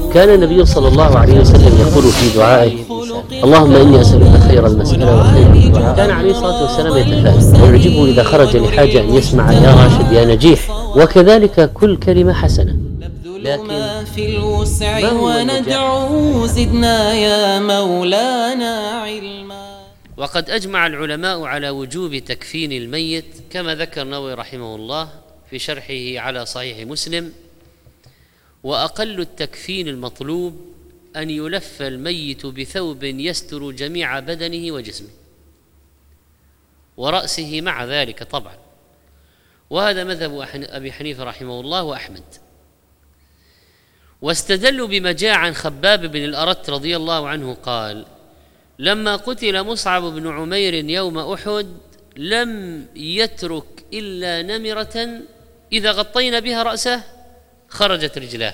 كان النبي صلى الله عليه وسلم يقول في دعائه: اللهم إني أسألك خير المسألة وخير الدعاء. كان عليه الصلاة والسلام يتفائل ويعجبه إذا خرج لحاجة أن يسمع: يا راشد يا نجيح. وكذلك كل كلمة حسنة، لكن في الوسع وندعو زدنا يا مولانا علما. وقد أجمع العلماء على وجوب تكفين الميت كما ذكر النووي رحمه الله في شرحه على صحيح مسلم: وأقل التكفين المطلوب أن يلف الميت بثوب يستر جميع بدنه وجسمه ورأسه مع ذلك طبعا، وهذا مذهب أبي حنيفة رحمه الله وأحمد. واستدلوا بما جاء عن خباب بن الأرت رضي الله عنه قال: لما قتل مصعب بن عمير يوم أحد لم يترك إلا نمرة إذا غطينا بها رأسه خرجت رجلاه،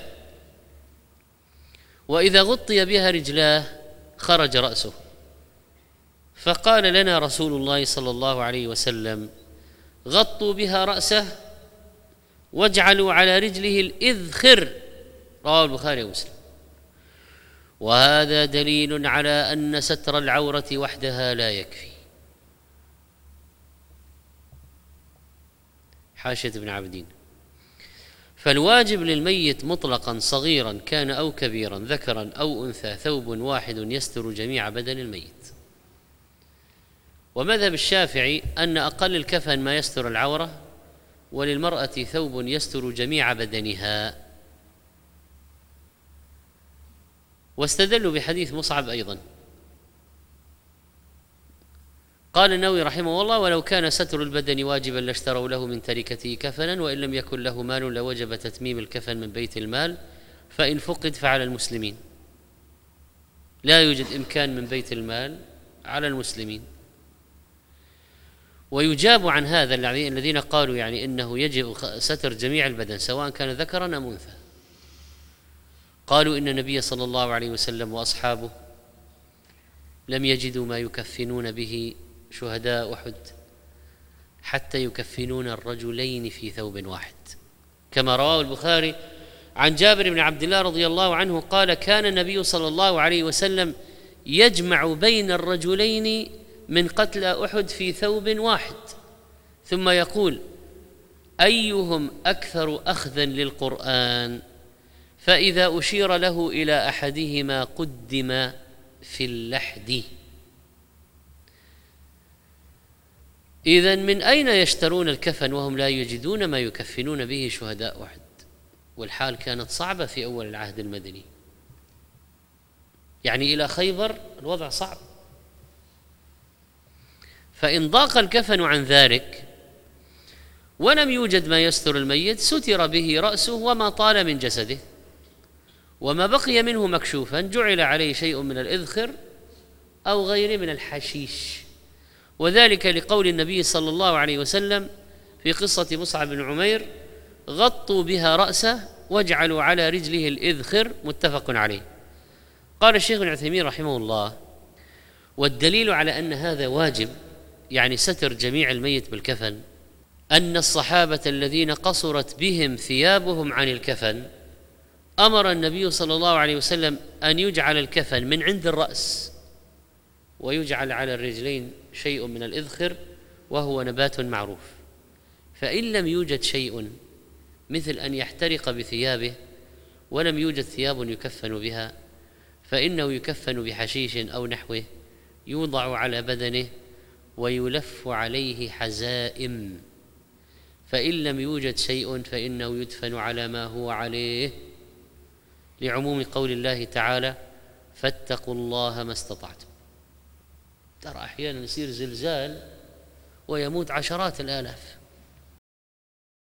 وإذا غطي بها رجلاه خرج رأسه. فقال لنا رسول الله صلى الله عليه وسلم: غطوا بها رأسه واجعلوا على رجله الإذخر. رواه البخاري ومسلم. وهذا دليل على أن ستر العورة وحدها لا يكفي. حاشية ابن عابدين: فالواجب للميت مطلقا صغيرا كان أو كبيرا ذكرا أو أنثى ثوب واحد يستر جميع بدن الميت. ومذهب الشافعي أن أقل الكفن ما يستر العورة، وللمرأة ثوب يستر جميع بدنها. واستدلوا بحديث مصعب أيضا. قال النووي رحمه الله: ولو كان ستر البدن واجبا لاشتروا له من تركته كفنا، وإن لم يكن له مال لوجب تتميم الكفن من بيت المال، فإن فقد فعلى المسلمين. لا يوجد إمكان من بيت المال على المسلمين. ويجاب عن هذا الذين قالوا يعني إنه يجب ستر جميع البدن سواء كان ذكرا أم أنثى. قالوا إن النبي صلى الله عليه وسلم وأصحابه لم يجدوا ما يكفنون به شهداء أحد حتى يكفنون الرجلين في ثوب واحد، كما رواه البخاري عن جابر بن عبد الله رضي الله عنه قال: كان النبي صلى الله عليه وسلم يجمع بين الرجلين من قتلى أحد في ثوب واحد، ثم يقول: أيهم أكثر أخذا للقرآن؟ فإذا أشير له إلى أحدهما قدم في اللحد. إذن من أين يشترون الكفن وهم لا يجدون ما يكفنون به شهداء أحد؟ والحال كانت صعبة في أول العهد المدني، يعني إلى خيبر الوضع صعب. فإن ضاق الكفن عن ذلك ولم يوجد ما يستر الميت ستر به رأسه وما طال من جسده، وما بقي منه مكشوفا جعل عليه شيء من الإذخر أو غيره من الحشيش. وذلك لقول النبي صلى الله عليه وسلم في قصة مصعب بن عمير: غطوا بها رأسه واجعلوا على رجله الإذخر، متفق عليه. قال الشيخ ابن عثيمين رحمه الله: والدليل على أن هذا واجب، يعني ستر جميع الميت بالكفن، أن الصحابة الذين قصرت بهم ثيابهم عن الكفن أمر النبي صلى الله عليه وسلم أن يجعل الكفن من عند الرأس ويجعل على الرجلين شيء من الإذخر، وهو نبات معروف. فإن لم يوجد شيء مثل أن يحترق بثيابه ولم يوجد ثياب يكفن بها، فإنه يكفن بحشيش أو نحوه يوضع على بدنه ويلف عليه حزائم. فإن لم يوجد شيء فإنه يدفن على ما هو عليه، لعموم قول الله تعالى: فاتقوا الله ما استطعتم. ترى أحيانا يصير زلزال ويموت عشرات الآلاف،